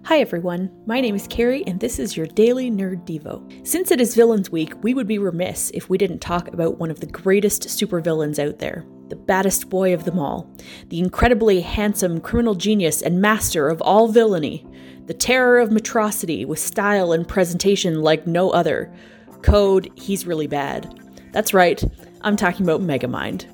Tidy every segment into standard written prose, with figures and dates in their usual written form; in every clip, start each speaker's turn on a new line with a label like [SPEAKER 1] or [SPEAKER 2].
[SPEAKER 1] Hi everyone, my name is Carrie and this is your Daily Nerd Devo. Since it is Villains Week, we would be remiss if we didn't talk about one of the greatest supervillains out there, the baddest boy of them all, the incredibly handsome criminal genius and master of all villainy, the terror of Metrocity with style and presentation like no other. Code, he's really bad. That's right, I'm talking about Megamind.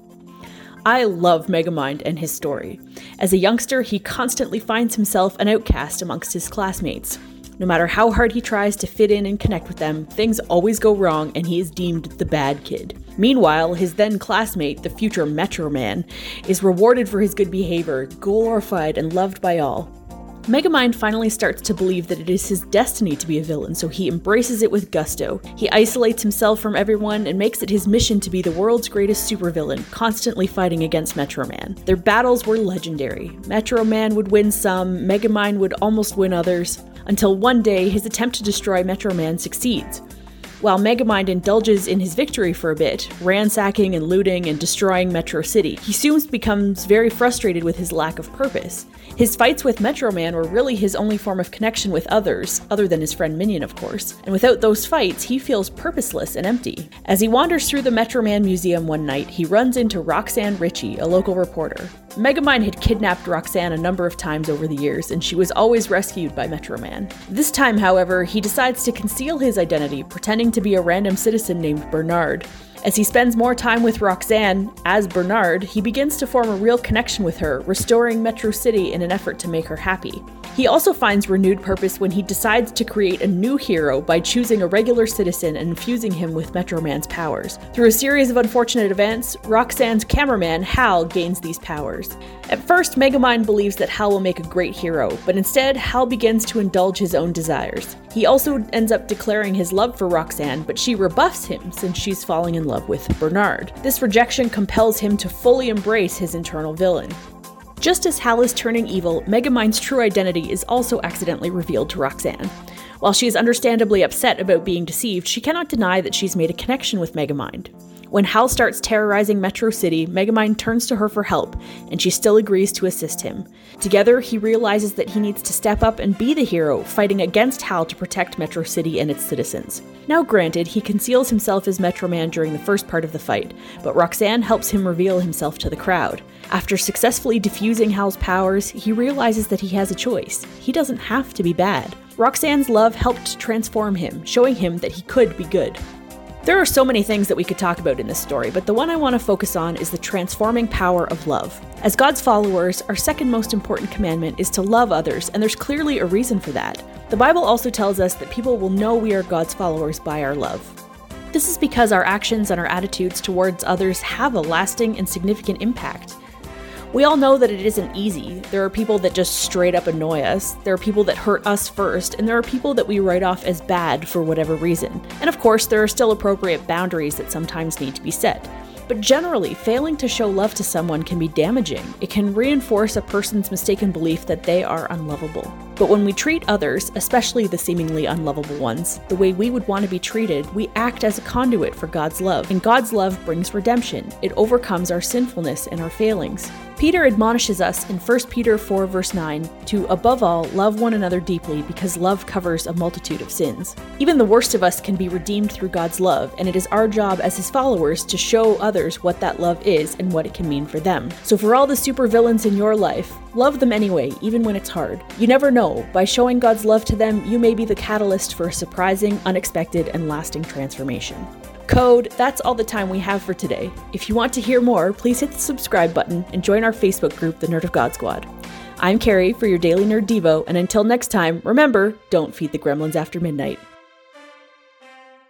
[SPEAKER 1] I love Megamind and his story. As a youngster, he constantly finds himself an outcast amongst his classmates. No matter how hard he tries to fit in and connect with them, things always go wrong and he is deemed the bad kid. Meanwhile, his then classmate, the future Metro Man, is rewarded for his good behavior, glorified and loved by all. Megamind finally starts to believe that it is his destiny to be a villain, so he embraces it with gusto. He isolates himself from everyone and makes it his mission to be the world's greatest supervillain, constantly fighting against Metro Man. Their battles were legendary. Metro Man would win some, Megamind would almost win others, until one day his attempt to destroy Metro Man succeeds. While Megamind indulges in his victory for a bit, ransacking and looting and destroying Metro City, he soon becomes very frustrated with his lack of purpose. His fights with Metro Man were really his only form of connection with others, other than his friend Minion of course, and without those fights, he feels purposeless and empty. As he wanders through the Metro Man Museum one night, he runs into Roxanne Ritchie, a local reporter. Megamind had kidnapped Roxanne a number of times over the years, and she was always rescued by Metro Man. This time, however, he decides to conceal his identity, pretending to be a random citizen named Bernard. As he spends more time with Roxanne, as Bernard, he begins to form a real connection with her, restoring Metro City in an effort to make her happy. He also finds renewed purpose when he decides to create a new hero by choosing a regular citizen and infusing him with Metro Man's powers. Through a series of unfortunate events, Roxanne's cameraman, Hal, gains these powers. At first, Megamind believes that Hal will make a great hero, but instead, Hal begins to indulge his own desires. He also ends up declaring his love for Roxanne, but she rebuffs him since she's falling in love with Bernard. This rejection compels him to fully embrace his internal villain. Just as Hal is turning evil, Megamind's true identity is also accidentally revealed to Roxanne. While she is understandably upset about being deceived, she cannot deny that she's made a connection with Megamind. When Hal starts terrorizing Metro City, Megamind turns to her for help, and she still agrees to assist him. Together, he realizes that he needs to step up and be the hero, fighting against Hal to protect Metro City and its citizens. Now granted, he conceals himself as Metro Man during the first part of the fight, but Roxanne helps him reveal himself to the crowd. After successfully defusing Hal's powers, he realizes that he has a choice. He doesn't have to be bad. Roxanne's love helped transform him, showing him that he could be good. There are so many things that we could talk about in this story, but the one I want to focus on is the transforming power of love. As God's followers, our second most important commandment is to love others, and there's clearly a reason for that. The Bible also tells us that people will know we are God's followers by our love. This is because our actions and our attitudes towards others have a lasting and significant impact. We all know that it isn't easy. There are people that just straight up annoy us, there are people that hurt us first, and there are people that we write off as bad for whatever reason. And of course, there are still appropriate boundaries that sometimes need to be set. But generally, failing to show love to someone can be damaging. It can reinforce a person's mistaken belief that they are unlovable. But when we treat others, especially the seemingly unlovable ones, the way we would want to be treated, we act as a conduit for God's love. And God's love brings redemption. It overcomes our sinfulness and our failings. Peter admonishes us in 1 Peter 4 verse 9 to, above all, love one another deeply because love covers a multitude of sins. Even the worst of us can be redeemed through God's love, and it is our job as his followers to show others what that love is and what it can mean for them. So for all the supervillains in your life, love them anyway, even when it's hard. You never know, by showing God's love to them, you may be the catalyst for a surprising, unexpected, and lasting transformation. Code, that's all the time we have for today. If you want to hear more, please hit the subscribe button and join our Facebook group, the Nerd of God Squad. I'm Carrie for your Daily Nerd Devo, and until next time, remember, don't feed the gremlins after midnight.